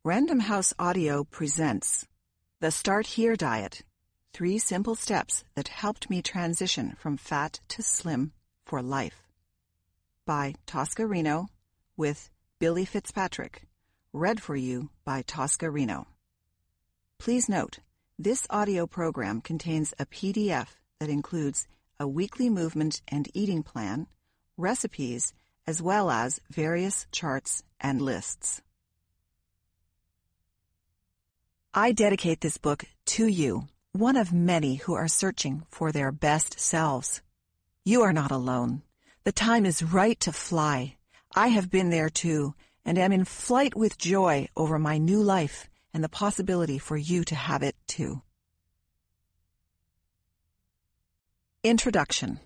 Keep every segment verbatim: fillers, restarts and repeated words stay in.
Random House Audio presents The Start Here Diet, Three Simple Steps That Helped Me Transition from Fat to Slim for Life, by Tosca Reno, with Billy Fitzpatrick, read for you by Tosca Reno. Please note, this audio program contains a P D F that includes a weekly movement and eating plan, recipes, as well as various charts and lists. I dedicate this book to you, one of many who are searching for their best selves. You are not alone. The time is right to fly. I have been there too, and am in flight with joy over my new life and the possibility for you to have it too. Introduction.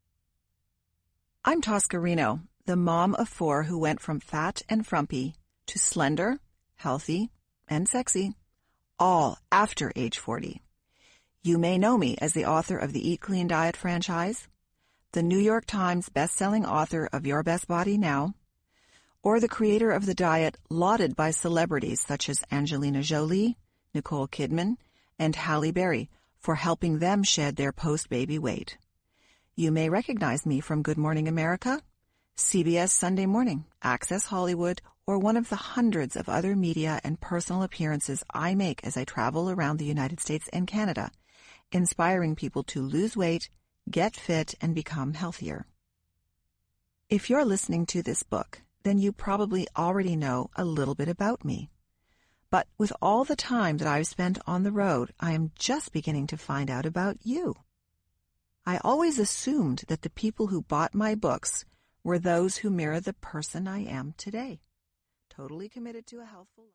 I'm Tosca Reno, the mom of four who went from fat and frumpy to slender, healthy, and sexy, all after age forty. You may know me as the author of the Eat Clean Diet franchise, the New York Times best-selling author of Your Best Body Now, or the creator of the diet lauded by celebrities such as Angelina Jolie, Nicole Kidman, and Halle Berry for helping them shed their post-baby weight. You may recognize me from Good Morning America, C B S Sunday Morning, Access Hollywood, or one of the hundreds of other media and personal appearances I make as I travel around the United States and Canada, inspiring people to lose weight, get fit, and become healthier. If you're listening to this book, then you probably already know a little bit about me. But with all the time that I've spent on the road, I am just beginning to find out about you. I always assumed that the people who bought my books were those who mirror the person I am today. Totally committed to a healthful life.